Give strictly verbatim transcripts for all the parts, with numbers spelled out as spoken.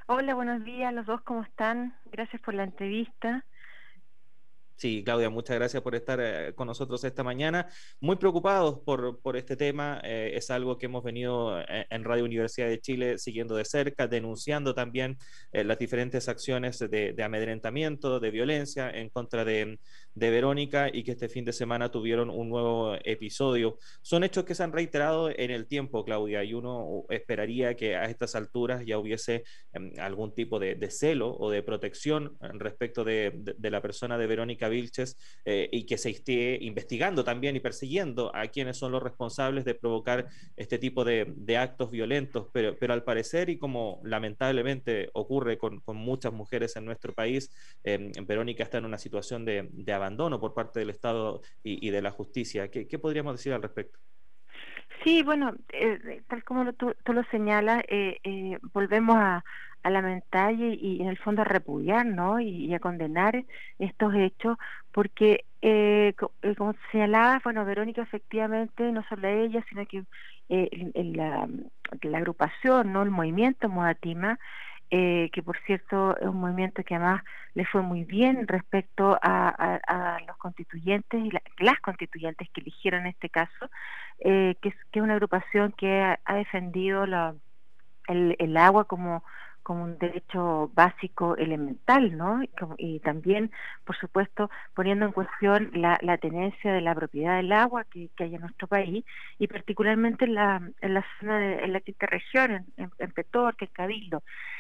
Hola, buenos días, los dos, ¿cómo están? Gracias por la entrevista. Sí, Claudia, muchas gracias por estar eh, con nosotros esta mañana. Muy preocupados por, por este tema. Eh, es algo que hemos venido eh, en Radio Universidad de Chile siguiendo de cerca, denunciando también eh, las diferentes acciones de, de amedrentamiento, de violencia en contra de, de Verónica y que este fin de semana tuvieron un nuevo episodio. Son hechos que se han reiterado en el tiempo, Claudia, y uno esperaría que a estas alturas ya hubiese eh, algún tipo de, de celo o de protección respecto de, de, de la persona de Verónica Vilches eh, y que se esté investigando también y persiguiendo a quienes son los responsables de provocar este tipo de, de actos violentos, pero, pero, al parecer y como lamentablemente ocurre con, con muchas mujeres en nuestro país, eh, Verónica está en una situación de, de, abandono por parte del Estado y, y de la justicia. ¿Qué, ¿Qué podríamos decir al respecto? Sí, bueno, eh, tal como lo, tú, tú, lo señalas, eh, eh, volvemos a, a lamentar y, y en el fondo a repudiar, ¿no? Y, y a condenar estos hechos, porque eh, co eh, como señalabas, bueno, Verónica efectivamente, no solo ella, sino que eh, en, en la, la agrupación, ¿no? El movimiento Modatima, eh, que por cierto es un movimiento que además le fue muy bien respecto a, a, a los constituyentes y la, las constituyentes que eligieron en este caso, eh, que, es, que es una agrupación que ha, ha defendido la, el, el agua como como un derecho básico elemental, ¿no? Y, como, y también, por supuesto, poniendo en cuestión la, la tenencia de la propiedad del agua que, que hay en nuestro país, y particularmente en la, en la zona de en la quinta región, en, en, en Petorca, en Cabildo.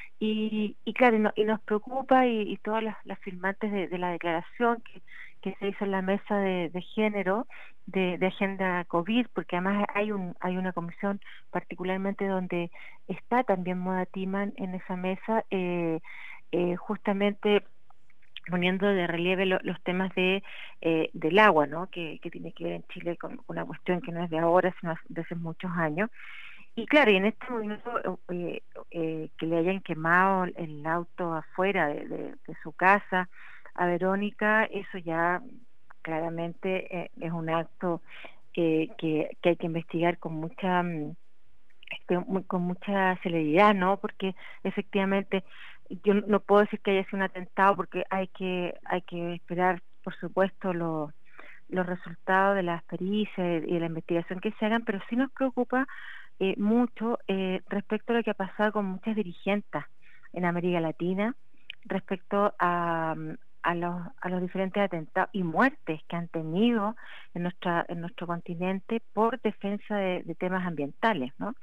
Y, y claro, y, no, y nos preocupa y, y todas las, las firmantes de, de la declaración que, que se hizo en la mesa de, de género de, de agenda COVID, porque además hay un hay una comisión particularmente donde está también Moda Timan en esa mesa, eh, eh, justamente poniendo de relieve lo, los temas de eh, del agua, ¿no? Que, que tiene que ver en Chile con, con una cuestión que no es de ahora, sino de hace muchos años. Y claro, y en este momento eh, eh, que le hayan quemado el auto afuera de, de, de su casa a Verónica, eso ya claramente eh, es un acto que, que, que hay que investigar con mucha mm, este, muy- con mucha celeridad, ¿no? Porque efectivamente yo no puedo decir que haya sido un atentado porque hay que hay que esperar, por supuesto, los los resultados de las pericias y de la investigación que se hagan, pero sí nos preocupa eh, mucho eh, respecto a lo que ha pasado con muchas dirigentes en América Latina, respecto a, mm, a, los, a los diferentes atentados y muertes que han tenido en, nuestra, en nuestro continente por defensa de, de temas ambientales, ¿no?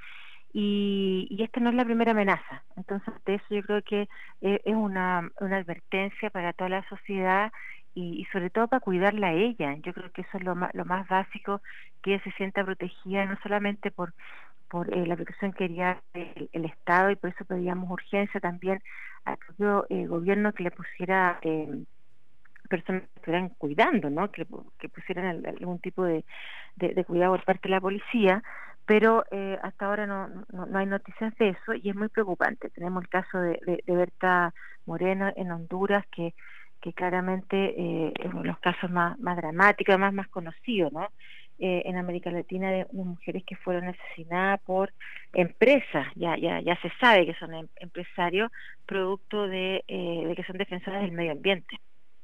Y, y esta no es la primera amenaza. Entonces, de eso yo creo que eh, es una, una advertencia para toda la sociedad y, y sobre todo para cuidarla a ella. Yo creo que eso es lo más, lo más básico, que ella se sienta protegida no solamente por, por eh, la protección que quería el, el Estado, y por eso pedíamos urgencia también al propio eh, gobierno que le pusiera eh, personas que estuvieran cuidando, ¿no? Que, que pusieran algún tipo de, de, de cuidado por parte de la policía, pero eh, hasta ahora no, no, no hay noticias de eso y es muy preocupante. Tenemos el caso de, de, de Berta Moreno en Honduras, que, que claramente eh, es uno de los casos más, más dramáticos, más, más conocidos, ¿no? Eh, en América Latina, de, de mujeres que fueron asesinadas por empresas, ya ya ya se sabe que son em, empresarios, producto de, eh, de que son defensoras del medio ambiente.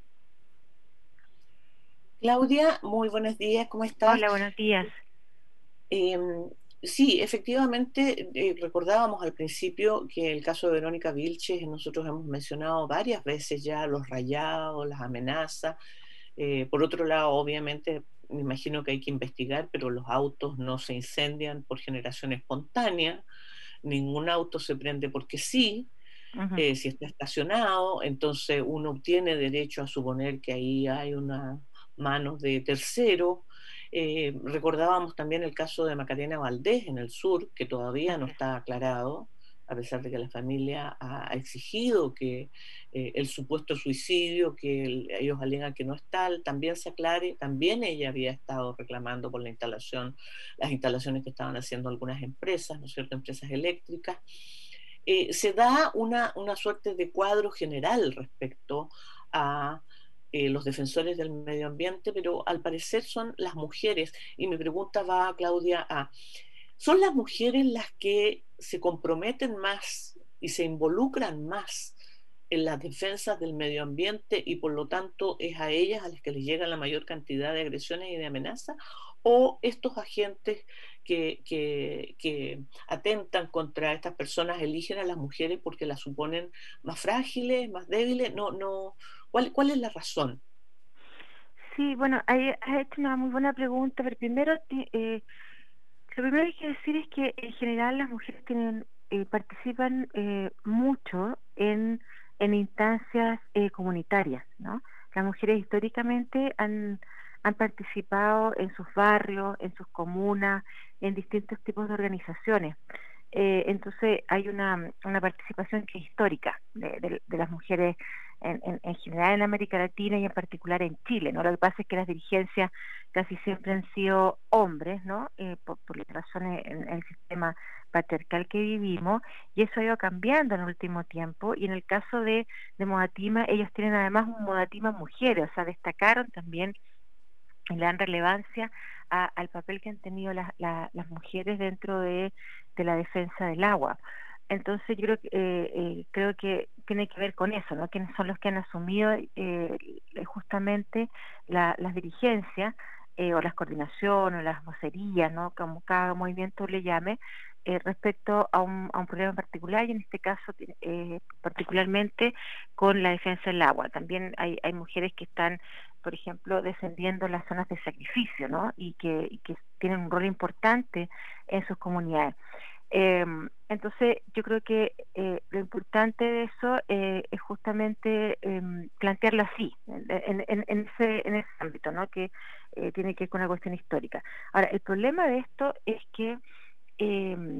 Claudia, muy buenos días, ¿cómo estás? Hola, buenos días. Eh, sí, efectivamente, eh, recordábamos al principio que el caso de Verónica Vilches, nosotros hemos mencionado varias veces ya los rayados, las amenazas. Eh, por otro lado, obviamente, me imagino que hay que investigar, pero los autos no se incendian por generación espontánea, ningún auto se prende porque sí. Uh-huh. Eh, si está estacionado, entonces uno tiene derecho a suponer que ahí hay una manos de tercero. Eh, recordábamos también el caso de Macarena Valdés en el sur, que todavía no Así es. está aclarado, a pesar de que la familia ha, ha exigido que eh, el supuesto suicidio, que el, ellos alegan que no es tal, también se aclare. También ella había estado reclamando por la instalación, las instalaciones que estaban haciendo algunas empresas, ¿no es cierto?, empresas eléctricas. Eh, se da una, una suerte de cuadro general respecto a eh, los defensores del medio ambiente, pero al parecer son las mujeres, y mi pregunta va, Claudia, a, ¿son las mujeres las que se comprometen más y se involucran más en las defensas del medio ambiente y por lo tanto es a ellas a las que les llega la mayor cantidad de agresiones y de amenazas, o estos agentes que, que, que atentan contra estas personas eligen a las mujeres porque las suponen más frágiles, más débiles. No, no. ¿Cuál, cuál es la razón? Sí, bueno, hay- has hecho una muy buena pregunta, pero primero, eh, lo primero que hay que decir es que en general las mujeres tienen, eh, participan eh, mucho en, en instancias eh, comunitarias, ¿no? Las mujeres históricamente han, han participado en sus barrios, en sus comunas, en distintos tipos de organizaciones. Eh, entonces hay una, una participación que es histórica de, de- de las mujeres en, en- en general en América Latina y en particular en Chile, ¿no? Lo que pasa es que las dirigencias casi siempre han sido hombres, ¿no? Eh, por, por las razones en, en el sistema patriarcal que vivimos, y eso ha ido cambiando en el último tiempo, y en el caso de, de Modatima, ellos tienen además un Modatima mujeres, o sea, destacaron también y le dan relevancia a, al papel que han tenido las, la, las mujeres dentro de, de la defensa del agua. Entonces yo creo que, eh, eh, creo que tiene que ver con eso, ¿no? Quienes son los que han asumido eh, justamente la, las dirigencias eh, o las coordinaciones o las vocerías, ¿no? Como cada movimiento le llame, eh, respecto a un, a un problema particular y en este caso eh, particularmente con la defensa del agua. También hay, hay mujeres que están, por ejemplo, defendiendo las zonas de sacrificio, ¿no? Y que, y que tienen un rol importante en sus comunidades. Eh, entonces, yo creo que eh, lo importante de eso eh, es justamente eh, plantearlo así, en, en, en, ese, en ese ámbito, ¿no? Que eh, tiene que ver con una cuestión histórica. Ahora, el problema de esto es que eh,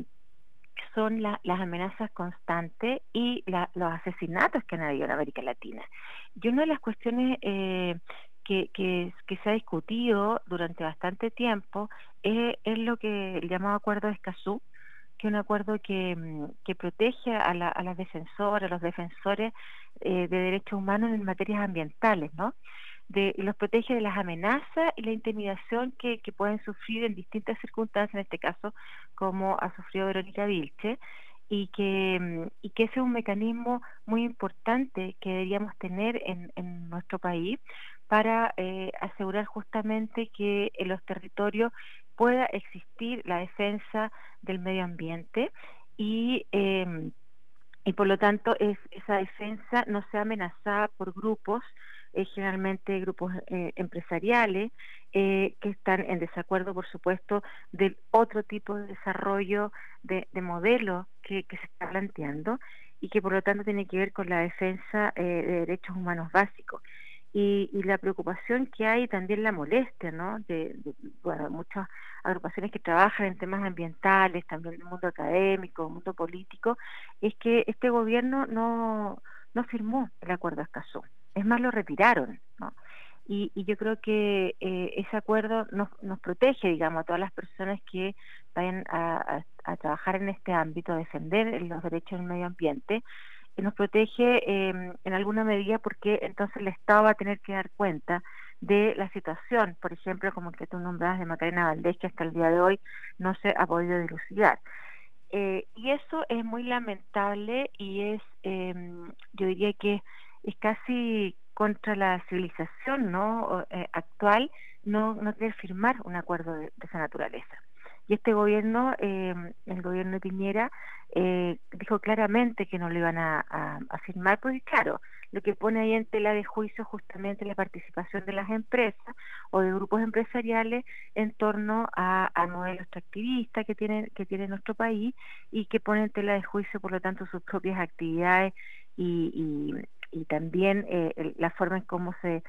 son la, las amenazas constantes y la, los asesinatos que han habido en América Latina. Y una de las cuestiones eh, que, que, que se ha discutido durante bastante tiempo es, es lo que el llamado Acuerdo de Escazú, que es un acuerdo que, que protege a, la, a las defensoras, a los defensores eh, de derechos humanos en materias ambientales, ¿no? De, y los protege de las amenazas y la intimidación que, que pueden sufrir en distintas circunstancias, en este caso, como ha sufrido Verónica Vilche, y que, y que ese es un mecanismo muy importante que deberíamos tener en, en nuestro país para eh, asegurar justamente que en los territorios pueda existir la defensa del medio ambiente y, eh, y por lo tanto es, esa defensa no sea amenazada por grupos, eh, generalmente grupos eh, empresariales, eh, que están en desacuerdo, por supuesto, del otro tipo de desarrollo de, de modelo que, que se está planteando y que por lo tanto tiene que ver con la defensa eh, de derechos humanos básicos. Y, y la preocupación que hay, también la molestia, ¿no? De, de bueno, muchas agrupaciones que trabajan en temas ambientales, también el mundo académico, el mundo político, es que este gobierno no, no firmó el acuerdo de Escazú, es más, lo retiraron, ¿no? Y, y yo creo que eh, ese acuerdo nos, nos protege, digamos, a todas las personas que vayan a, a, a trabajar en este ámbito, a defender los derechos del medio ambiente, y nos protege eh, en alguna medida porque entonces el Estado va a tener que dar cuenta de la situación, por ejemplo, como que tú nombrabas de Macarena Valdés, que hasta el día de hoy no se ha podido dilucidar. Eh, y eso es muy lamentable y es, eh, yo diría que es casi contra la civilización, ¿no? O, eh, actual, no, no querer firmar un acuerdo de, de esa naturaleza. Y este gobierno, eh, el gobierno de Piñera, eh, dijo claramente que no lo iban a, a, a firmar, porque claro, lo que pone ahí en tela de juicio justamente la participación de las empresas o de grupos empresariales en torno a, a modelos extractivistas que tiene, que tiene nuestro país y que pone en tela de juicio, por lo tanto, sus propias actividades y, y, y también eh, la forma en cómo se,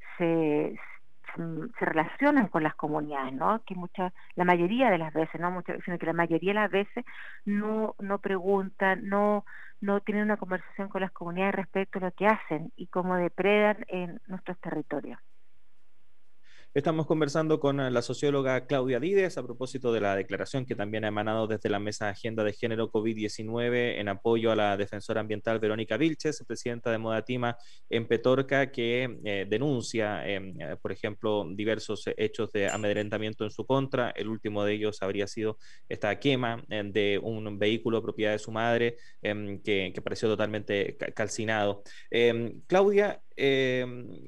se, se relacionan con las comunidades, ¿no? Que muchas, la mayoría de las veces, no muchas, sino que la mayoría de las veces no, no preguntan, no, no tienen una conversación con las comunidades respecto a lo que hacen y cómo depredan en nuestros territorios. Estamos conversando con la socióloga Claudia Díez a propósito de la declaración que también ha emanado desde la Mesa de Agenda de Género COVID diecinueve en apoyo a la defensora ambiental Verónica Vilches, presidenta de Modatima en Petorca, que eh, denuncia, eh, por ejemplo, diversos hechos de amedrentamiento en su contra. El último de ellos habría sido esta quema eh, de un vehículo propiedad de su madre eh, que, que pareció totalmente calcinado. Eh, Claudia, eh,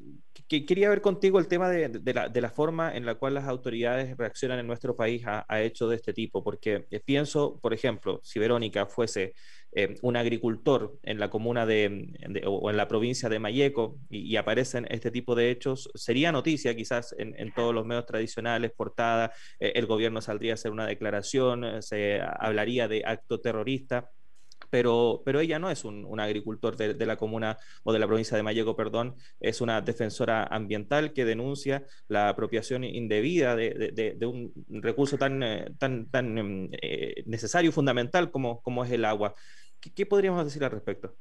que quería ver contigo el tema de, de, la, de la forma en la cual las autoridades reaccionan en nuestro país a, a hechos de este tipo, porque eh, pienso, por ejemplo, si Verónica fuese eh, un agricultor en la comuna de, de, o en la provincia de Mayeco y, y aparecen este tipo de hechos, sería noticia quizás en, en todos los medios tradicionales, portada, eh, el gobierno saldría a hacer una declaración, eh, se hablaría de acto terrorista. Pero, pero ella no es un, un agricultor de, de la comuna o de la provincia de Mayeco, perdón, es una defensora ambiental que denuncia la apropiación indebida de, de, de, de un recurso tan, tan, tan eh, necesario y fundamental como, como es el agua. ¿Qué, ¿Qué podríamos decir al respecto?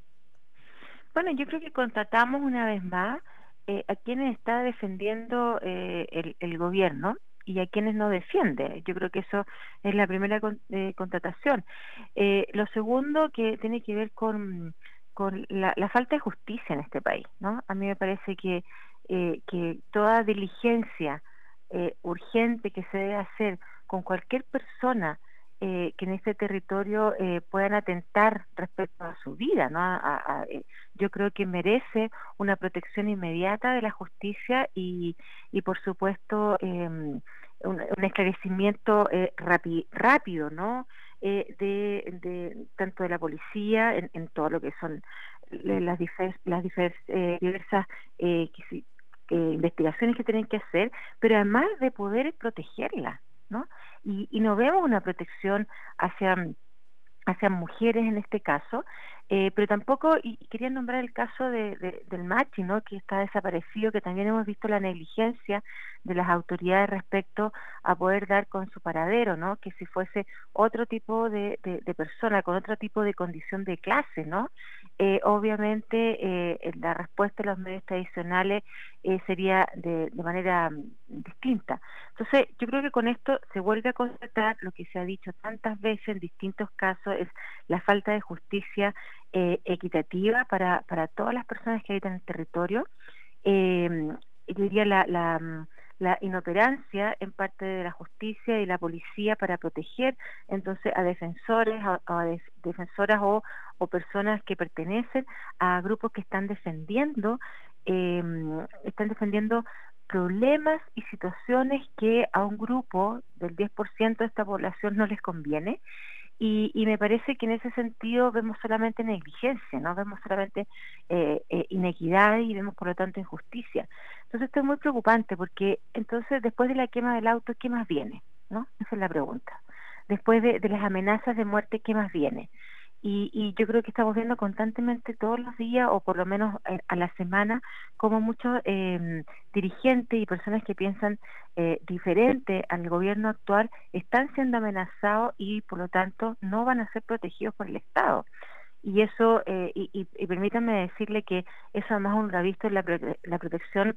Bueno, yo creo que constatamos una vez más eh, a quienes está defendiendo eh, el, el gobierno y a quienes no defiende. Yo creo que eso es la primera con, eh, constatación. Eh, lo segundo que tiene que ver con, con la, la falta de justicia en este país, ¿no? A mí me parece que, eh, que toda diligencia eh, urgente que se debe hacer con cualquier persona eh, que en este territorio eh, puedan atentar respecto a su vida, ¿no? A, a, a, yo creo que merece una protección inmediata de la justicia y, y por supuesto, eh, un, un esclarecimiento eh, rapi, rápido, ¿no? Eh, de, de tanto de la policía en, en todo lo que son las, difer, las difer, eh, diversas eh, que, eh, investigaciones que tienen que hacer, pero además de poder protegerla, ¿no? Y, y no vemos una protección hacia hacia mujeres en este caso, eh, pero tampoco, y quería nombrar el caso de, de, del Machi, ¿no? Que está desaparecido, que también hemos visto la negligencia de las autoridades respecto a poder dar con su paradero, ¿no? Que si fuese otro tipo de, de, de persona, con otro tipo de condición de clase, ¿no? Eh, obviamente eh, la respuesta de los medios tradicionales eh, sería de, de manera um, distinta. Entonces, yo creo que con esto se vuelve a constatar lo que se ha dicho tantas veces en distintos casos, es la falta de justicia eh, equitativa para, para todas las personas que habitan el territorio. Eh, yo diría la, la, la inoperancia en parte de la justicia y la policía para proteger entonces a defensores, a, a def, defensoras o, o personas que pertenecen a grupos que están defendiendo, eh, están defendiendo problemas y situaciones que a un grupo del diez por ciento de esta población no les conviene. Y, y me parece que en ese sentido vemos solamente negligencia, ¿no? Vemos solamente eh, eh, inequidad y vemos por lo tanto injusticia. Entonces esto es muy preocupante porque entonces después de la quema del auto, ¿qué más viene? ¿No? Esa es la pregunta. Después de, de las amenazas de muerte, ¿qué más viene? Y, y yo creo que estamos viendo constantemente todos los días, o por lo menos a, a la semana, como muchos eh, dirigentes y personas que piensan eh, diferente al gobierno actual están siendo amenazados y por lo tanto no van a ser protegidos por el Estado. Y eso, eh, y, y, y permítanme decirle que eso además uno lo ha visto en la, la protección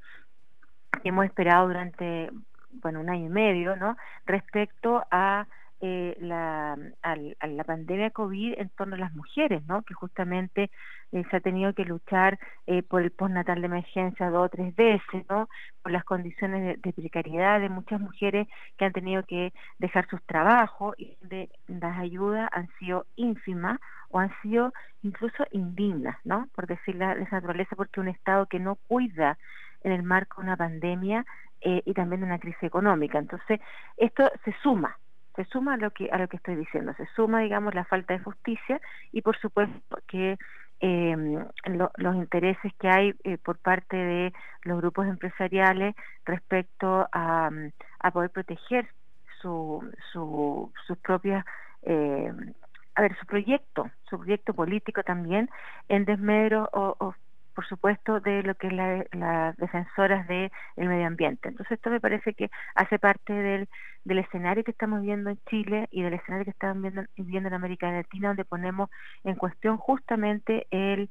que hemos esperado durante, bueno, un año y medio, ¿no? Respecto a Eh, la, a, a la pandemia COVID en torno a las mujeres, ¿no? Que justamente eh, se ha tenido que luchar eh, por el postnatal de emergencia dos o tres veces, ¿no? Por las condiciones de, de precariedad de muchas mujeres que han tenido que dejar sus trabajos y de, las ayudas han sido ínfimas o han sido incluso indignas, ¿no? Por decirlo de esa naturaleza, porque un Estado que no cuida en el marco de una pandemia eh, y también de una crisis económica. Entonces, esto se suma se suma a lo que a lo que estoy diciendo, se suma, digamos, la falta de justicia y por supuesto que eh, lo, los intereses que hay eh, por parte de los grupos empresariales respecto a, a poder proteger su, su, sus propias eh, a ver, su proyecto, su proyecto político también, en desmedro o, o por supuesto, de lo que es la, las defensoras del medio ambiente. Entonces esto me parece que hace parte del, del escenario que estamos viendo en Chile y del escenario que estamos viendo, viendo en América Latina, donde ponemos en cuestión justamente el,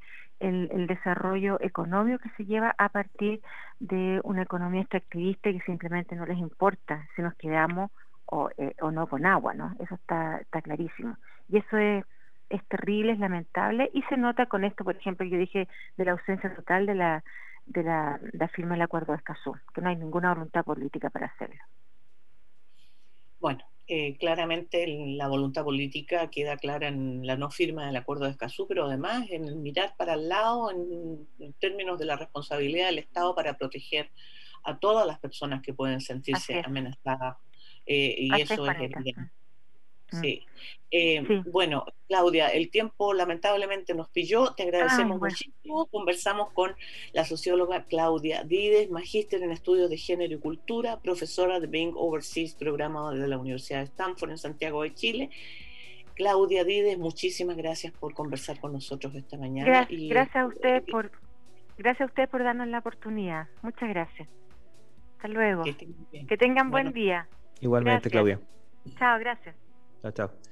el, el desarrollo económico que se lleva a partir de una economía extractivista y que simplemente no les importa si nos quedamos o, eh, o no con agua, ¿no? Eso está, está clarísimo. Y eso es, es terrible, es lamentable, y se nota con esto, por ejemplo, yo dije de la ausencia total de la, de la, de la firma del Acuerdo de Escazú, que no hay ninguna voluntad política para hacerlo. Bueno, eh, claramente la voluntad política queda clara en la no firma del Acuerdo de Escazú, pero además en el mirar para el lado en, en términos de la responsabilidad del Estado para proteger a todas las personas que pueden sentirse amenazadas, eh, y Así eso es, es evidente. Sí. Mm. Eh, sí. Bueno, Claudia, el tiempo lamentablemente nos pilló, te agradecemos Ay, bueno. muchísimo. Conversamos con la socióloga Claudia Dides, magíster en estudios de género y cultura, profesora de Being Overseas, programa de la Universidad de Stanford en Santiago de Chile. Claudia Dides, muchísimas gracias por conversar con nosotros esta mañana. Gracias, y, gracias a usted por, gracias a usted por darnos la oportunidad. Muchas gracias. Hasta luego. Que, que tengan bueno, buen día. Igualmente, Gracias. Claudia. Chao, gracias. Chao, chao.